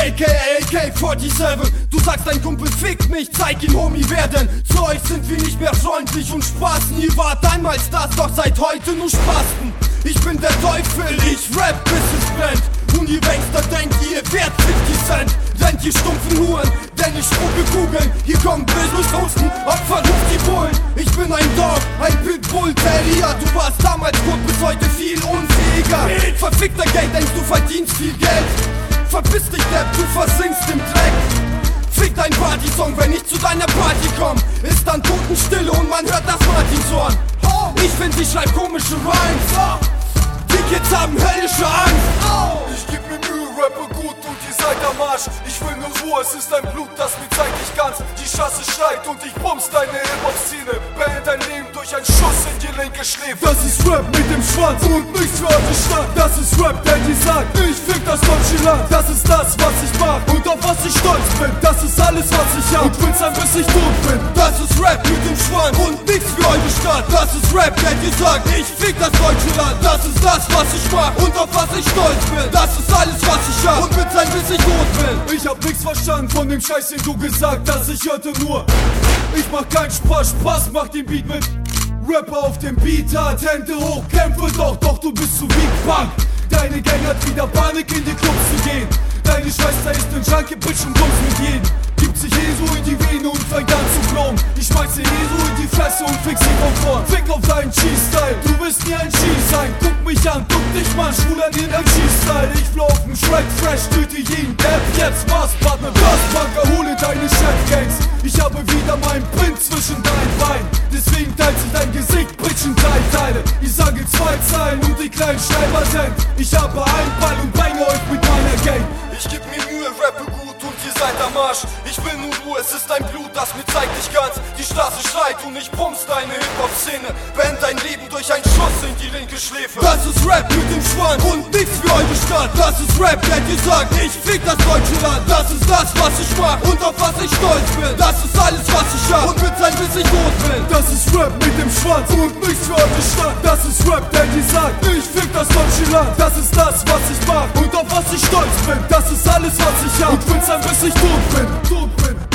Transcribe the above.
aka AK-47. Du sagst, dein Kumpel fickt mich, zeig ihn, Homie, wer denn? Zu euch sind wir nicht mehr freundlich und Spaßen. Ihr wart einmal Stars, doch seit heute nur Spasten. Ich bin der Teufel, ich rap bis es brennt. Und ihr Gangster denkt, ihr wärt 50 Cent. Rennt ihr stumpfen Huren, denn ich spucke Kugeln. Hier kommen Business Hosten, Opfer ruft die Bullen. Ich bin ein Dog, ein Pitbull Terrier. Du warst damals gut, bis heute viel unfähiger. Verfickter Geld, denkst du verdienst viel Geld. Verpiss dich, Depp, du versinkst im Dreck. Fick dein Party-Song, wenn ich zu deiner Party komm. Ist dann Totenstille und man hört das Martinshorn. Ich find, ich schreib komische Rhymes. Die Kids haben höllische Angst. Ich geb mir Mühe, rappe gut und ihr seid am Arsch. Ich will nur Ruhe, es ist dein Blut, das mir zeigt dich ganz. Die Straße schreit und ich bums deine Hip-Hop-Szene. Beend dein Leben durch einen Schuss in die linke Schläfe. Das ist Rap mit dem Schwanz und nichts für eure Stadt. Das ist Rap, der dir sagt, ich fick das deutsche Land. Das ist das, was ich mag und auf was ich stolz bin. Das ist alles, was ich hab und will's sein, bis ich tot bin. Das ist Rap mit dem Schwanz und nichts für eure Stadt. Das ist Rap, der dir sagt, ich fick das deutsche Land. Das ist das, was ich mag und auf was ich stolz bin. Das ist alles, was ich hab und wird sein, bis ich tot bin. Ich hab nichts verstanden von dem Scheiß, den du gesagt hast. Ich hörte nur, ich mach keinen Spaß, Spaß macht den Beat mit. Rapper auf dem Beat hat Hände hoch, kämpfe doch du bist zu weak, Punk. Deine Gang hat wieder Panik, in die Clubs zu gehen. Deine Schwester ist ein Junkie, Bitch und bums mit jedem. Gibt sich so in die Vene und fängt an zu blown. Ich schmeiß so in die Fresse und fix sie von vorn. Fick auf deinen Cheese-Style, du wirst nie ein Cheese sein. Guck mich an, guck dich mal, schwuler Energie-Style. Ich flow auf dem Shrek fresh, töte jeden Depp. Jetzt Maßpartner, Glasbanker, hole deine Chef-Gangs. Ich habe wieder meinen Pin zwischen deinen Beinen. Deswegen teilt sich dein Gesicht, Bitch, in drei Teile. Ich sage 2 Zeilen und die kleinen Schreiber sind. Ich habe einen Ball und bringe euch mit meiner Gang. Ich geb mir Mühe, rappe gut und ihr seid am Arsch. Ich will nur Ruhe, es ist dein Blut, das mir zeigt dich ganz. Die Straße schreit und ich bums deine Hip-Hop-Szene. Beend dein Leben durch einen Schuss in die linke Schläfe. Das ist Rap mit dem Schwanz und nichts für eure Stadt. Das ist Rap, der dir sagt, ich fick das deutsche Land. Das ist das, was ich mag und auf was ich stolz bin. Das ist alles, was ich hab und wird sein, bis ich tot bin. Das ist Rap mit dem Schwanz und nichts für eure Stadt. Das ist Rap, der dir sagt, ich fick das deutsche Land. Das ist das, was ich mag und auf was ich stolz bin. Das ist alles, was ich hab und will sein, bis ich tot bin.